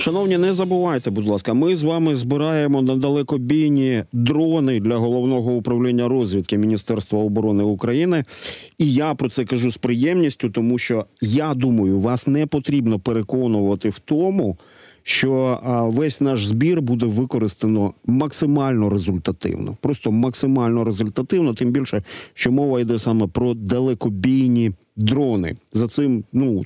Шановні, не забувайте, будь ласка, ми з вами збираємо на далекобійні дрони для Головного управління розвідки Міністерства оборони України. І я про це кажу з приємністю, тому що, я думаю, вас не потрібно переконувати в тому, що весь наш збір буде використано максимально результативно. Просто максимально результативно, тим більше, що мова йде саме про далекобійні дрони. За цим,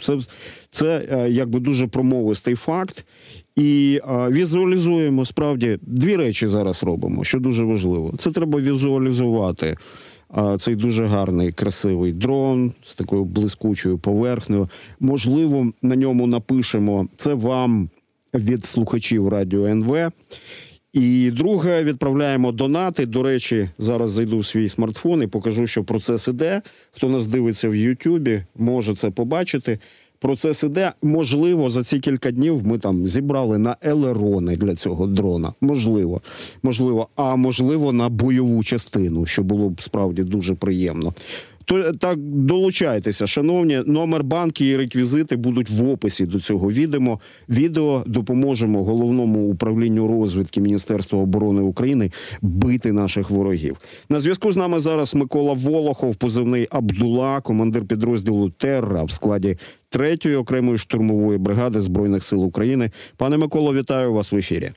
це якби дуже промовистий факт. І візуалізуємо, справді, дві речі зараз робимо, що дуже важливо. Це треба візуалізувати цей дуже гарний, красивий дрон з такою блискучою поверхнею. Можливо, на ньому напишемо «Це вам» від слухачів Радіо НВ. І друге, відправляємо донати. До речі, зараз зайду в свій смартфон і покажу, що процес іде. Хто нас дивиться в Ютубі, може це побачити. Процес іде. Можливо, за ці кілька днів ми там зібрали на елерони для цього дрона. Можливо. А можливо, на бойову частину, що було б справді дуже приємно. Так, долучайтеся, шановні. Номер банки і реквізити будуть в описі до цього відео. Допоможемо Головному управлінню розвідки Міністерства оборони України бити наших ворогів. На зв'язку з нами зараз Микола Волохов, позивний Абдула, командир підрозділу «Терра» в складі 3-ї окремої штурмової бригади Збройних сил України. Пане Миколо, вітаю вас в ефірі.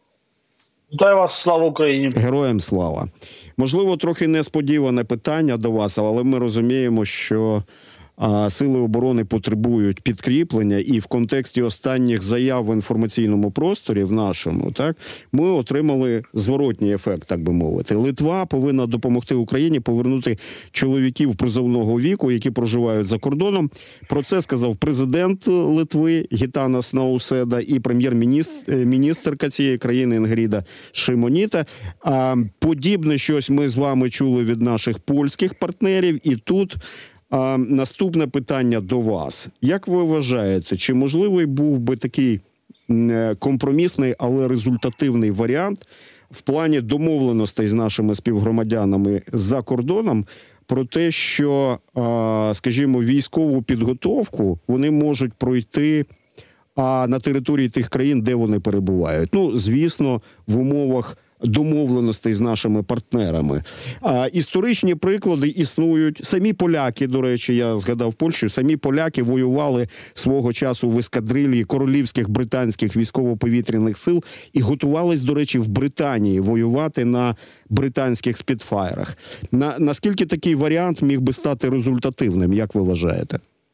Вітаю вас, слава Україні. Героям слава. Можливо, трохи несподіване питання до вас, але ми розуміємо, що сили оборони потребують підкріплення, і в контексті останніх заяв в інформаційному просторі, в нашому, так, ми отримали зворотній ефект, так би мовити. Литва повинна допомогти Україні повернути чоловіків призовного віку, які проживають за кордоном. Про це сказав президент Литви Гітанас Науседа і прем'єр-міністерка цієї країни Інгріда Шимоніта. Подібне щось ми з вами чули від наших польських партнерів, і тут наступне питання до вас. Як ви вважаєте, чи можливий був би такий компромісний, але результативний варіант в плані домовленостей з нашими співгромадянами за кордоном про те, що, скажімо, військову підготовку вони можуть пройти на території тих країн, де вони перебувають? Звісно, в умовах домовленостей з нашими партнерами. Історичні приклади існують. Самі поляки, до речі, я згадав Польщу, самі поляки воювали свого часу в ескадрилі королівських британських військово-повітряних сил і готувались, до речі, в Британії воювати на британських спітфайрах. Наскільки такий варіант міг би стати результативним, як ви вважаєте?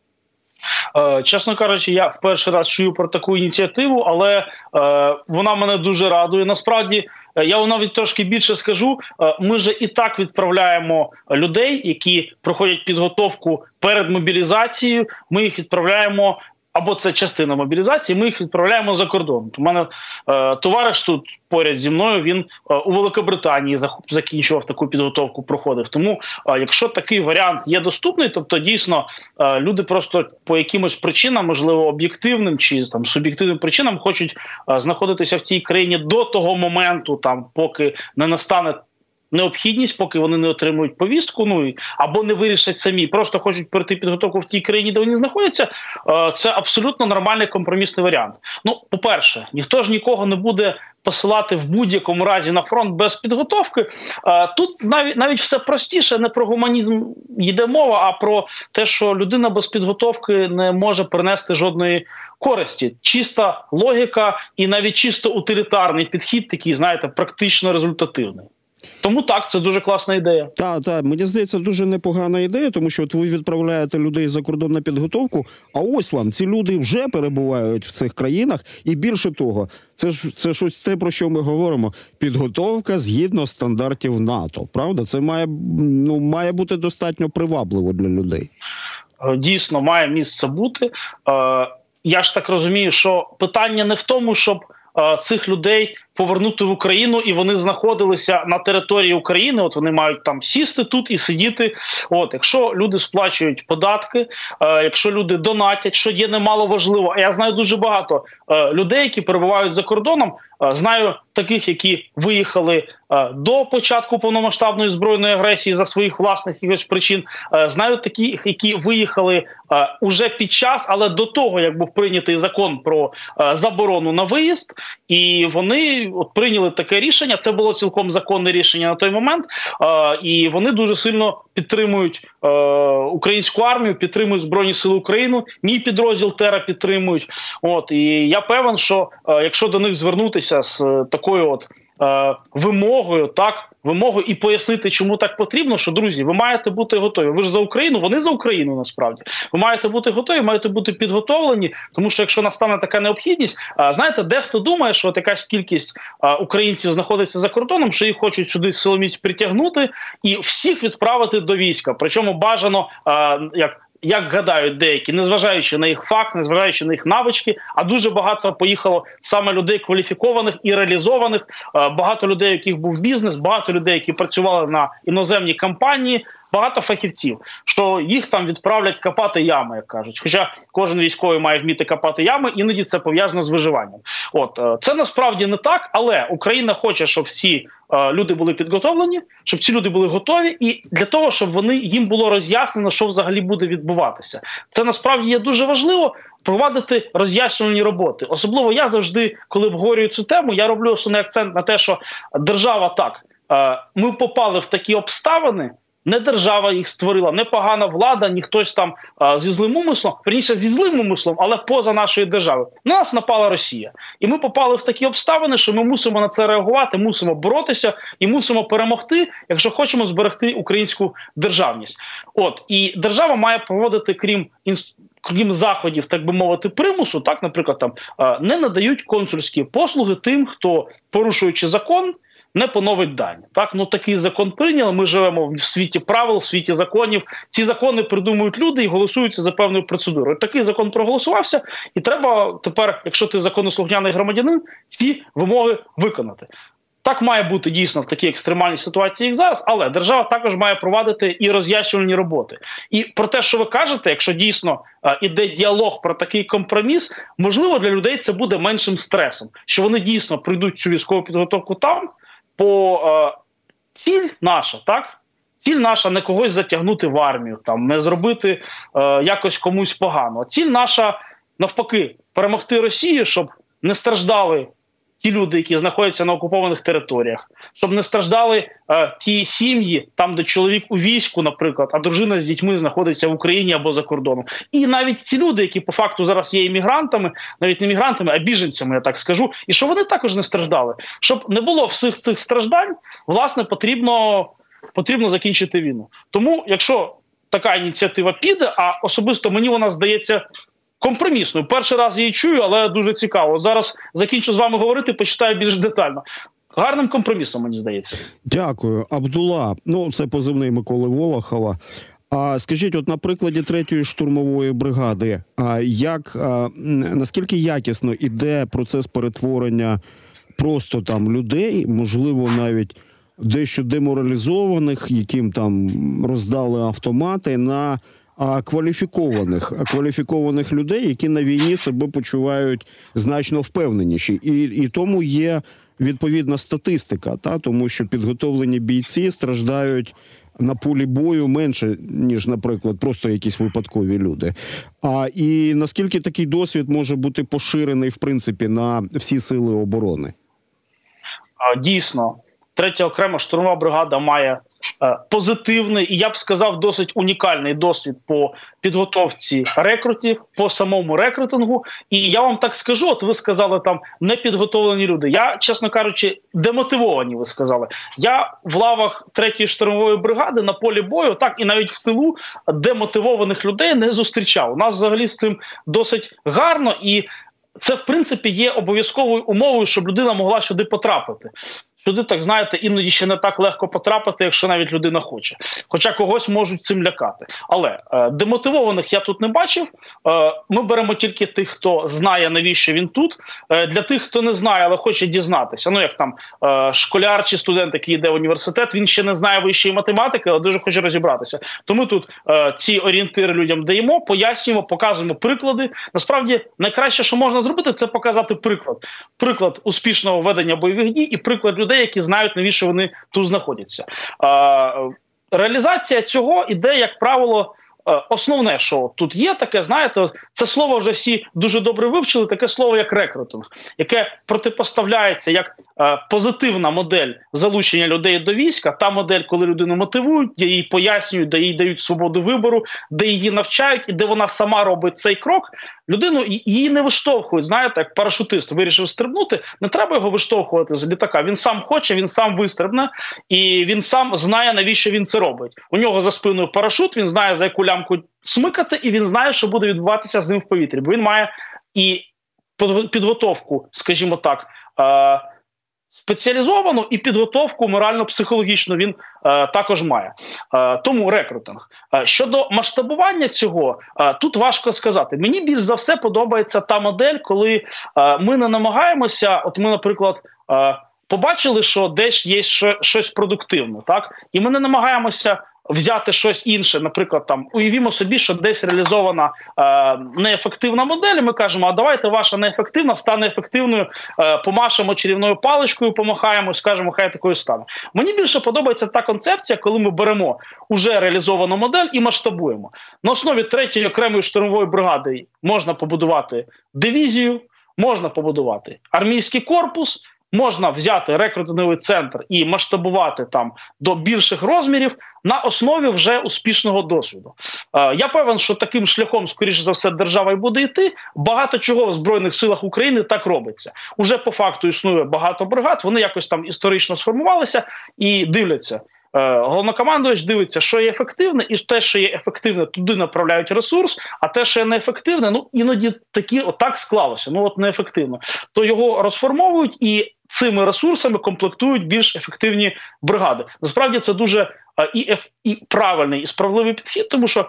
Чесно кажучи, я в перший раз чую про таку ініціативу, але вона мене дуже радує. Насправді, я вам навіть трошки більше скажу, ми же і так відправляємо людей, які проходять підготовку перед мобілізацією, ми їх відправляємо, або це частина мобілізації, ми їх відправляємо за кордон. У мене товариш тут поряд зі мною, він у Великобританії закінчував таку підготовку, проходив. Тому, якщо такий варіант є доступний, тобто дійсно люди просто по якимось причинам, можливо, об'єктивним чи там суб'єктивним причинам хочуть знаходитися в цій країні до того моменту, там, поки не настане необхідність, поки вони не отримують повістку, або не вирішать самі, просто хочуть пройти підготовку в тій країні, де вони знаходяться, це абсолютно нормальний компромісний варіант. По-перше, ніхто ж нікого не буде посилати в будь-якому разі на фронт без підготовки. Тут навіть все простіше, не про гуманізм йде мова, а про те, що людина без підготовки не може принести жодної користі. Чиста логіка і навіть чисто утилітарний підхід, такий, знаєте, практично результативний. Тому так, це дуже класна ідея. Так, мені здається, дуже непогана ідея, тому що ви відправляєте людей за кордон на підготовку, а ось вам, ці люди вже перебувають в цих країнах, і більше того, це щось те, про що ми говоримо, підготовка згідно стандартів НАТО, правда? Це має бути достатньо привабливо для людей. Дійсно, має місце бути. Я ж так розумію, що питання не в тому, щоб цих людей повернути в Україну, і вони знаходилися на території України. От вони мають там сісти тут і сидіти. От, якщо люди сплачують податки, якщо люди донатять, що є немало важливо. А я знаю дуже багато людей, які перебувають за кордоном. Знаю таких, які виїхали до початку повномасштабної збройної агресії за своїх власних якихось причин. Знаю таких, які виїхали уже під час, але до того, як був прийнятий закон про заборону на виїзд. І вони от прийняли таке рішення. Це було цілком законне рішення на той момент. І вони дуже сильно підтримують українську армію, підтримують Збройні Сили України. Мій підрозділ ТЕРА підтримують. От, і я певен, що якщо до них звернутися з такою от вимогою, і пояснити, чому так потрібно, що, друзі, ви маєте бути готові. Ви ж за Україну, вони за Україну насправді. Ви маєте бути готові, маєте бути підготовлені, тому що якщо настане така необхідність, знаєте, дехто думає, що от якась кількість українців знаходиться за кордоном, що їх хочуть сюди силоміць притягнути і всіх відправити до війська. Причому бажано, як гадають деякі, незважаючи на їх факт, незважаючи на їх навички, а дуже багато поїхало саме людей кваліфікованих і реалізованих, багато людей, у яких був бізнес, багато людей, які працювали на іноземні компанії, багато фахівців, що їх там відправлять копати ями, як кажуть. Хоча кожен військовий має вміти копати ями, іноді це пов'язано з виживанням. От, це насправді не так, але Україна хоче, щоб всі люди були підготовлені, щоб ці люди були готові, і для того, щоб їм було роз'яснено, що взагалі буде відбуватися. Це насправді є дуже важливо, провадити роз'яснювальні роботи. Особливо я завжди, коли обговорюю цю тему, я роблю основний акцент на те, що держава так, ми попали в такі обставини, не держава їх створила, не погана влада, ні хтось там зі злим умислом, верніше зі злим умислом, але поза нашою державою. На нас напала Росія. І ми попали в такі обставини, що ми мусимо на це реагувати, мусимо боротися і мусимо перемогти, якщо хочемо зберегти українську державність. От, і держава має проводити, крім заходів, так би мовити, примусу, так, наприклад, там не надають консульські послуги тим, хто, порушуючи закон, не поновить дані. Так? Ну, такий закон прийняли, ми живемо в світі правил, в світі законів. Ці закони придумують люди і голосуються за певною процедурою. Такий закон проголосувався, і треба тепер, якщо ти законослухняний громадянин, ці вимоги виконати. Так має бути дійсно в такій екстремальній ситуації, як зараз, але держава також має провадити і роз'яснювальні роботи. І про те, що ви кажете, якщо дійсно іде діалог про такий компроміс, можливо, для людей це буде меншим стресом, що вони дійсно пройдуть цю військову підготовку там, ціль наша, так? Ціль наша не когось затягнути в армію, там, не зробити якось комусь погано. Ціль наша, навпаки, перемогти Росію, щоб не страждали ті люди, які знаходяться на окупованих територіях, щоб не страждали ті сім'ї, там, де чоловік у війську, наприклад, а дружина з дітьми знаходиться в Україні або за кордоном. І навіть ці люди, які по факту зараз є іммігрантами, навіть не мігрантами, а біженцями, я так скажу, і щоб вони також не страждали. Щоб не було всіх цих страждань, власне, потрібно закінчити війну. Тому, якщо така ініціатива піде, а особисто мені вона здається компромісною. Перший раз її чую, але дуже цікаво. От зараз закінчу з вами говорити, почитаю більш детально. Гарним компромісом, мені здається. Дякую. Абдула, це позивний Миколи Волохова. А скажіть, от на прикладі 3-ї штурмової бригади, наскільки якісно іде процес перетворення просто там людей, можливо, навіть дещо деморалізованих, яким там роздали автомати, на кваліфікованих людей, які на війні себе почувають значно впевненіші. І тому є відповідна статистика, тому що підготовлені бійці страждають на полі бою менше, ніж, наприклад, просто якісь випадкові люди. І наскільки такий досвід може бути поширений, в принципі, на всі сили оборони? Дійсно. 3-я окрема штурмова бригада має позитивний і, я б сказав, досить унікальний досвід по підготовці рекрутів, по самому рекрутингу. І я вам так скажу, от ви сказали там непідготовлені люди. Я, чесно кажучи, демотивовані, ви сказали. Я в лавах 3-ї штурмової бригади на полі бою, так і навіть в тилу, демотивованих людей не зустрічав. У нас взагалі з цим досить гарно, і це, в принципі, є обов'язковою умовою, щоб людина могла сюди потрапити. сюди, так знаєте, іноді ще не так легко потрапити, якщо навіть людина хоче. Хоча когось можуть цим лякати. Але демотивованих я тут не бачив. Ми беремо тільки тих, хто знає, навіщо він тут. Для тих, хто не знає, але хоче дізнатися. Ну, як там школяр чи студент, який йде в університет, він ще не знає вищої математики, але дуже хоче розібратися. То ми тут ці орієнтири людям даємо, пояснюємо, показуємо приклади. Насправді, найкраще, що можна зробити, це показати приклад. Приклад успішного ведення бойових дій і приклад людей, які знають, навіщо вони тут знаходяться. Реалізація цього іде, як правило, основне, що тут є таке, знаєте, це слово вже всі дуже добре вивчили, таке слово, як рекрутинг, яке протипоставляється як позитивна модель залучення людей до війська, та модель, коли людину мотивують, де їй пояснюють, де їй дають свободу вибору, де її навчають і де вона сама робить цей крок. Людину її не виштовхують, знаєте, як парашутист вирішив стрибнути, не треба його виштовхувати з літака. Він сам хоче, він сам вистрибне, і він сам знає, навіщо він це робить. У нього за спиною парашут, він знає, за яку лямку смикати, і він знає, що буде відбуватися з ним в повітрі. Бо він має і підготовку, скажімо так, спеціалізовану і підготовку морально-психологічну він також має. Тому рекрутинг. Щодо масштабування цього, тут важко сказати. Мені більш за все подобається та модель, коли ми не намагаємося, от ми, наприклад, побачили, що десь є щось продуктивне, так? І ми не намагаємося взяти щось інше, наприклад, там уявімо собі, що десь реалізована неефективна модель, і ми кажемо, а давайте ваша неефективна стане ефективною, помашемо чарівною паличкою, помахаємо, скажемо, хай такою стане. Мені більше подобається та концепція, коли ми беремо уже реалізовану модель і масштабуємо. На основі 3-ї окремої штурмової бригади можна побудувати дивізію, можна побудувати армійський корпус, можна взяти рекрутинговий центр і масштабувати там до більших розмірів на основі вже успішного досвіду. Я певен, що таким шляхом, скоріше за все, держава й буде йти. Багато чого в Збройних силах України так робиться. Уже по факту існує багато бригад, вони якось там історично сформувалися і дивляться. Головнокомандувач дивиться, що є ефективне, і те, що є ефективне, туди направляють ресурс, а те, що є неефективне, ну іноді отак склалося, ну от неефективно, то його розформовують і цими ресурсами комплектують більш ефективні бригади. Насправді це дуже і правильний, і справедливий підхід, тому що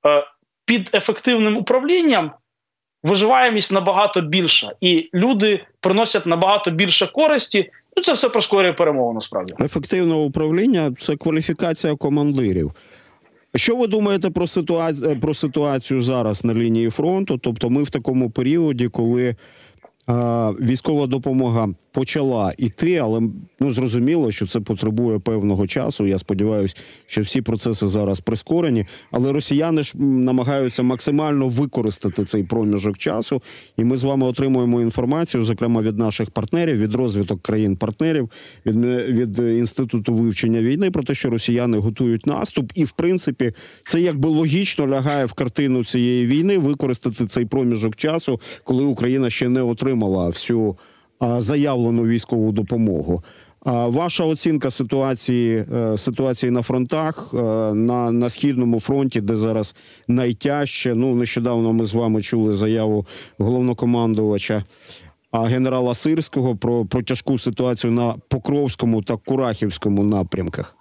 під ефективним управлінням виживаємість набагато більша, і люди приносять набагато більше користі. Ну, це все прискорює перемогу, насправді. Ефективне управління – це кваліфікація командирів. Що ви думаєте про ситуацію зараз на лінії фронту? Тобто ми в такому періоді, коли військова допомога почала йти, але зрозуміло, що це потребує певного часу. Я сподіваюся, що всі процеси зараз прискорені. Але росіяни ж намагаються максимально використати цей проміжок часу. І ми з вами отримуємо інформацію, зокрема від наших партнерів, від розвиток країн-партнерів, від Інституту вивчення війни, про те, що росіяни готують наступ. І, в принципі, це якби логічно лягає в картину цієї війни використати цей проміжок часу, коли Україна ще не отримала всю заявлену військову допомогу. Ваша оцінка ситуації на фронтах, на Східному фронті, де зараз найтяжче. Нещодавно ми з вами чули заяву головнокомандувача генерала Сирського про тяжку ситуацію на Покровському та Курахівському напрямках.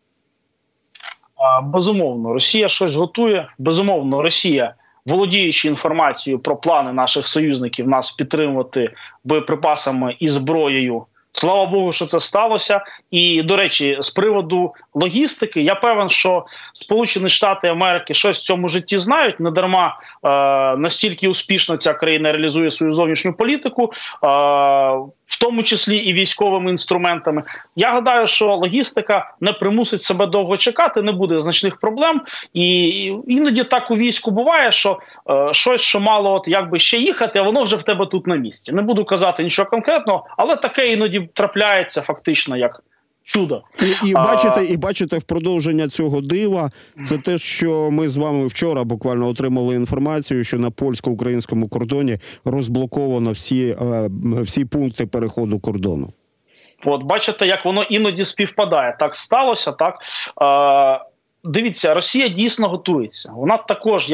Безумовно, Росія щось готує. Безумовно, Росія, володіючи інформацією про плани наших союзників нас підтримувати боєприпасами і зброєю. Слава Богу, що це сталося. І, до речі, з приводу логістики, я певен, що Сполучені Штати Америки щось в цьому житті знають. Недарма настільки успішно ця країна реалізує свою зовнішню політику, в тому числі і військовими інструментами. Я гадаю, що логістика не примусить себе довго чекати, не буде значних проблем. І іноді так у війську буває, що щось, що мало якби ще їхати, а воно вже в тебе тут на місці. Не буду казати нічого конкретного, але таке іноді трапляється фактично як чудо. І бачите, в продовження цього дива, це те, що ми з вами вчора буквально отримали інформацію, що на польсько-українському кордоні розблоковано всі пункти переходу кордону. От, бачите, як воно іноді співпадає. Так сталося, так? Дивіться, Росія дійсно готується. Вона також, як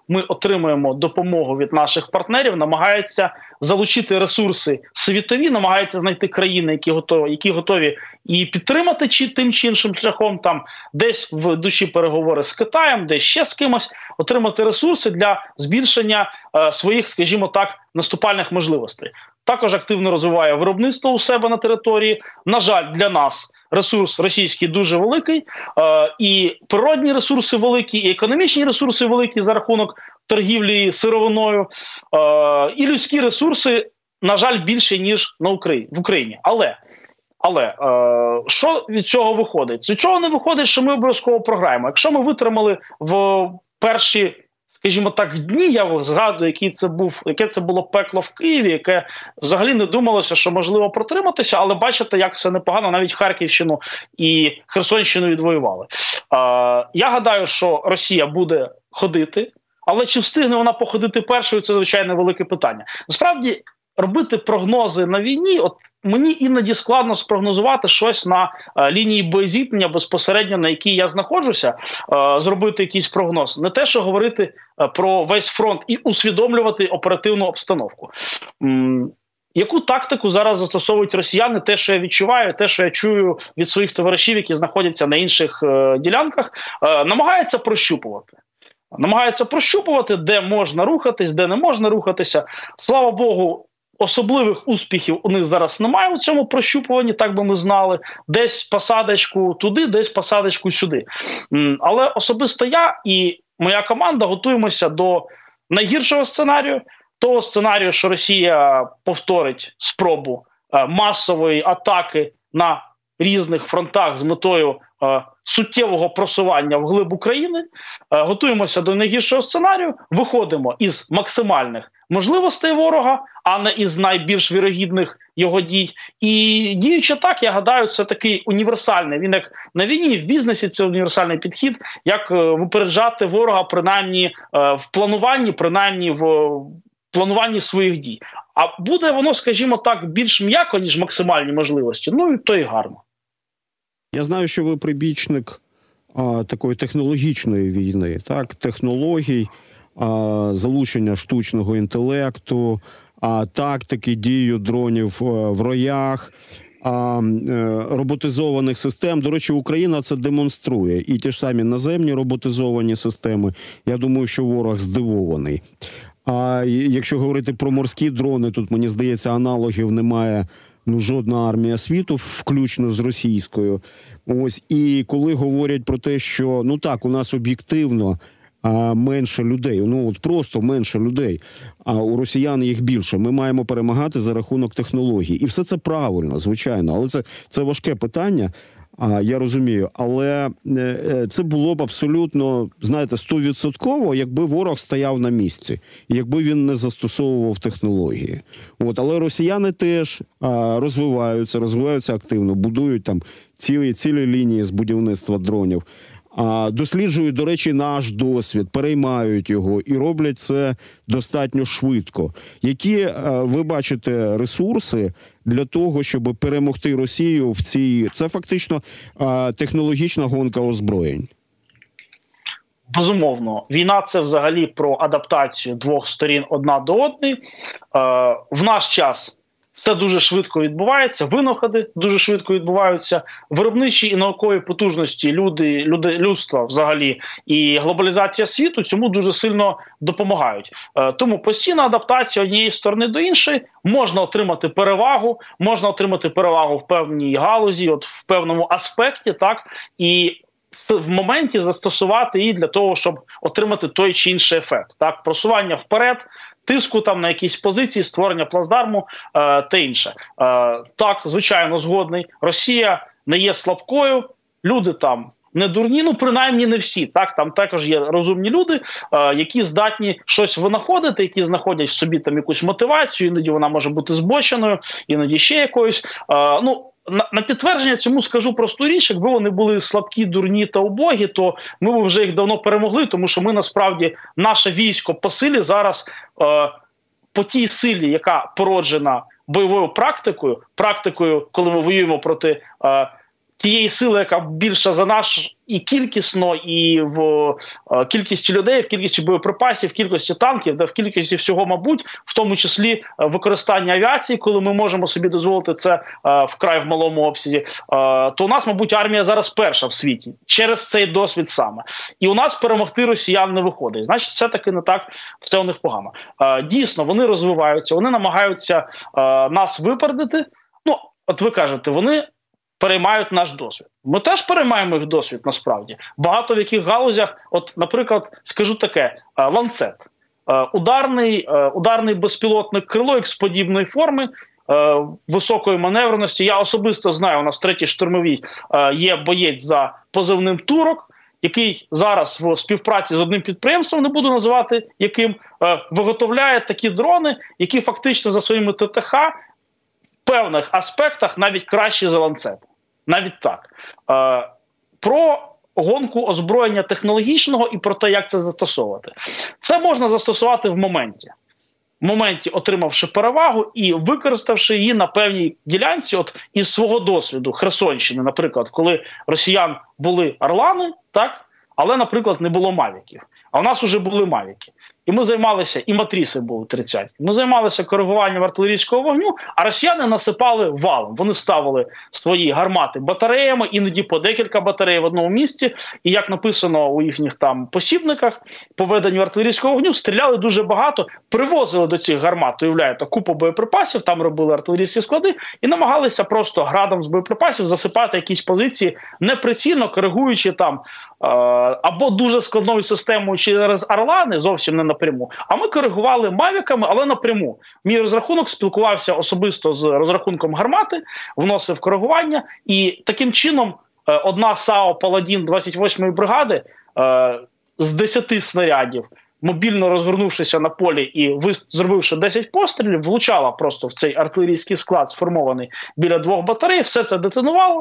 ми отримуємо допомогу від наших партнерів, намагається залучити ресурси світові, намагається знайти країни, які готові її підтримати тим чи іншим шляхом, там десь в душі переговори з Китаєм, десь ще з кимось, отримати ресурси для збільшення своїх, скажімо так, наступальних можливостей. Також активно розвиває виробництво у себе на території. На жаль, для нас ресурс російський дуже великий, і природні ресурси великі, і економічні ресурси великі за рахунок торгівлі сировиною, і людські ресурси, на жаль, більше, ніж в Україні. Але що від цього виходить? Від цього не виходить, що ми обов'язково програємо. Якщо ми витримали в перші, скажімо так, дні, я згадую, яке це було пекло в Києві, яке взагалі не думалося, що можливо протриматися, але бачите, як все непогано, навіть Харківщину і Херсонщину відвоювали. Я гадаю, що Росія буде ходити, але чи встигне вона походити першою, це, звичайно, велике питання. Насправді, робити прогнози на війні, от мені іноді складно спрогнозувати щось на лінії боєзіткнення безпосередньо, на якій я знаходжуся, зробити якийсь прогноз. Не те, що говорити про весь фронт і усвідомлювати оперативну обстановку. Яку тактику зараз застосовують росіяни, те, що я відчуваю, те, що я чую від своїх товаришів, які знаходяться на інших ділянках, намагаються прощупувати, де можна рухатись, де не можна рухатися. Слава Богу, особливих успіхів у них зараз немає у цьому прощупуванні, так би ми знали. Десь посадочку туди, десь посадочку сюди. Але особисто я і моя команда готуємося до найгіршого сценарію, того сценарію, що Росія повторить спробу масової атаки на різних фронтах з метою суттєвого просування вглиб України. Готуємося до найгіршого сценарію, виходимо із максимальних можливостей ворога, а не із найбільш вірогідних його дій. І діючи так, я гадаю, це такий універсальний, він як на війні, в бізнесі це універсальний підхід, як випереджати ворога принаймні в плануванні своїх дій. А буде воно, скажімо так, більш м'яко, ніж максимальні можливості, ну і то і гарно. Я знаю, що ви прибічник такої технологічної війни, так? Технологій, залучення штучного інтелекту, тактики дії дронів в роях, роботизованих систем. До речі, Україна це демонструє. І ті ж самі наземні роботизовані системи. Я думаю, що ворог здивований. А якщо говорити про морські дрони, тут, мені здається, аналогів немає жодна армія світу, включно з російською. Ось, і коли говорять про те, що, у нас об'єктивно менше людей, просто менше людей, а у росіян їх більше. Ми маємо перемагати за рахунок технологій. І все це правильно, звичайно, але це важке питання, я розумію, але це було б абсолютно, 100%, якби ворог стояв на місці, якби він не застосовував технології. Але росіяни теж розвиваються активно, будують там цілі лінії з будівництва дронів. Досліджують, до речі, наш досвід, переймають його і роблять це достатньо швидко. Які ви бачите ресурси для того, щоб перемогти Росію в цій... Це фактично технологічна гонка озброєнь. Безумовно. Війна – це взагалі про адаптацію двох сторін одна до одної. В наш час все дуже швидко відбувається, винаходи дуже швидко відбуваються, виробничі і наукові потужності людства взагалі і глобалізація світу цьому дуже сильно допомагають. Тому постійна адаптація однієї сторони до іншої, можна отримати перевагу в певній галузі, в певному аспекті, так, і в моменті застосувати її для того, щоб отримати той чи інший ефект. Так, просування вперед, тиску там на якісь позиції, створення плацдарму та інше. Так, звичайно, згодний. Росія не є слабкою, люди там не дурні, принаймні не всі. Так, там також є розумні люди, які здатні щось винаходити, які знаходять в собі там якусь мотивацію, іноді вона може бути збоченою, іноді ще якоюсь. На підтвердження цьому скажу просту річ: якби вони були слабкі, дурні та убогі, то ми б вже їх давно перемогли, тому що ми насправді, наше військо по силі зараз, по тій силі, яка породжена бойовою практикою, коли ми воюємо проти тієї сили, яка більша за наш і кількісно, і в кількості людей, в кількості боєприпасів, в кількості танків, в кількості всього, мабуть, в тому числі використання авіації, коли ми можемо собі дозволити це вкрай в малому обсязі, то у нас, мабуть, армія зараз перша в світі через цей досвід саме. І у нас перемогти росіян не виходить. Значить, все-таки не так все у них погано. Дійсно, вони розвиваються, вони намагаються нас випередити. Ну, от ви кажете, вони переймають наш досвід. Ми теж переймаємо їх досвід, насправді. Багато в яких галузях, от, наприклад, скажу таке, ланцет. Ударний безпілотник крило X-подібної форми, високої маневреності. Я особисто знаю, у нас в 3-й штурмовій є боєць за позивним «Турок», який зараз в співпраці з одним підприємством, не буду називати яким, виготовляє такі дрони, які фактично за своїми ТТХ в певних аспектах навіть кращі за ланцет. Навіть так. Про гонку озброєння технологічного і про те, як це застосовувати. Це можна застосувати в моменті, отримавши перевагу і використавши її на певній ділянці, от із свого досвіду Херсонщини, наприклад, коли росіян були орлани, так, але, наприклад, не було мавіків. А у нас вже були мавіки. І ми займалися, і матріси були 30. Ми займалися коригуванням артилерійського вогню, а росіяни насипали валом. Вони ставили свої гармати батареями, іноді по декілька батарей в одному місці. І як написано у їхніх там посібниках, по веденню артилерійського вогню, стріляли дуже багато, привозили до цих гармат, уявляєте, купу боєприпасів, там робили артилерійські склади і намагалися просто градом з боєприпасів засипати якісь позиції, неприцільно коригуючи там або дуже складною системою через орлани, зовсім не напряму, а ми коригували мавіками, але напряму. Мій розрахунок спілкувався особисто з розрахунком гармати, вносив коригування, і таким чином одна САУ «Паладін» 28-ї бригади з 10 снарядів, мобільно розгорнувшися на полі і зробивши 10 пострілів, влучала просто в цей артилерійський склад, сформований біля 2 батарей, все це детонувало.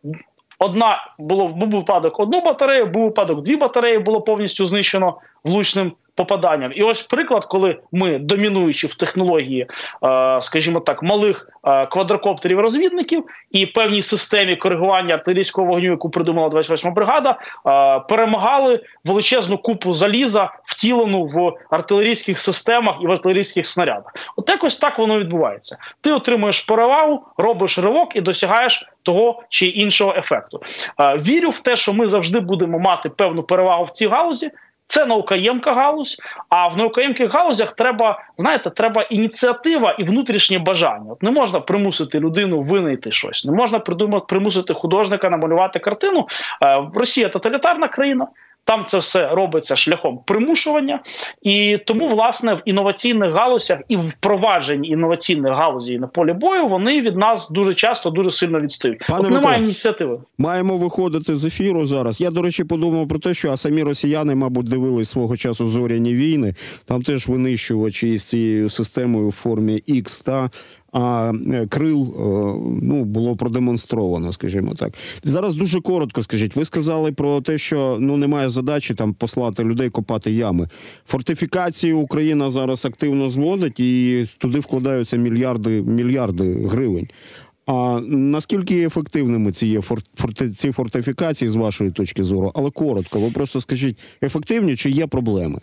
Був випадок 1 батарею, був випадок 2 батареї, було повністю знищено влучним попаданням. І ось приклад, коли ми, домінуючи в технології, скажімо так, малих квадрокоптерів-розвідників і певній системі коригування артилерійського вогню, яку придумала 28-ма бригада, перемагали величезну купу заліза, втілену в артилерійських системах і в артилерійських снарядах. От якось так воно відбувається. Ти отримуєш перевагу, робиш ривок і досягаєш того чи іншого ефекту. Вірю в те, що ми завжди будемо мати певну перевагу в цій галузі. Це наукоємка галузь, а в наукоємких галузях треба ініціатива і внутрішнє бажання. От не можна примусити людину винайти щось, не можна примусити художника намалювати картину. Росія тоталітарна країна, там це все робиться шляхом примушування, і тому, власне, в інноваційних галузях і в впровадженні інноваційних галузей на полі бою вони від нас дуже часто, дуже сильно відстають. От немає ініціативи. Маємо виходити з ефіру зараз. Я, до речі, подумав про те, що самі росіяни, мабуть, дивились свого часу «Зоряні війни». Там теж винищувачі із цією системою в формі X, а крил було продемонстровано, скажімо так. Зараз дуже коротко скажіть. Ви сказали про те, що немає задачі там послати людей копати ями. Фортифікації Україна зараз активно зводить і туди вкладаються мільярди гривень. А наскільки ефективними ці фортифікації з вашої точки зору? Але коротко, ви просто скажіть, ефективні чи є проблеми?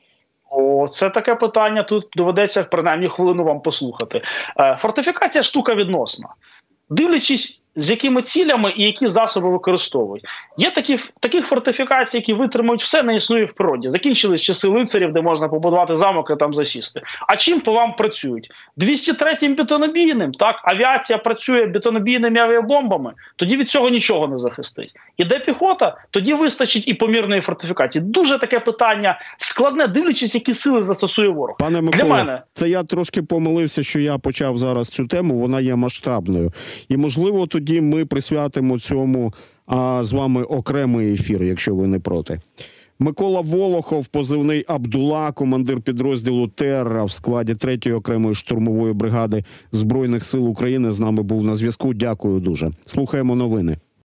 Це таке питання, тут доведеться принаймні хвилину вам послухати. Фортифікація – штука відносна. Дивлячись, з якими цілями і які засоби використовують. Є таких фортифікацій, які витримують все, не існує в природі. Закінчились часи лицарів, де можна побудувати замок і там засісти. А чим по вам працюють? 203-м бетонобійним, так? Авіація працює бетонобійними авіабомбами, тоді від цього нічого не захистить. Іде піхота, тоді вистачить і помірної фортифікації. Дуже таке питання складне, дивлячись, які сили застосує ворог. Пане Микола, для мене це я трошки помилився, що я почав зараз цю тему, вона є масштабною. І, можливо, тоді ми присвятимо цьому з вами окремий ефір, якщо ви не проти. Микола Волохов, позивний Абдула, командир підрозділу «Терра» в складі 3-ї окремої штурмової бригади Збройних сил України, з нами був на зв'язку. Дякую дуже. Слухаємо новини.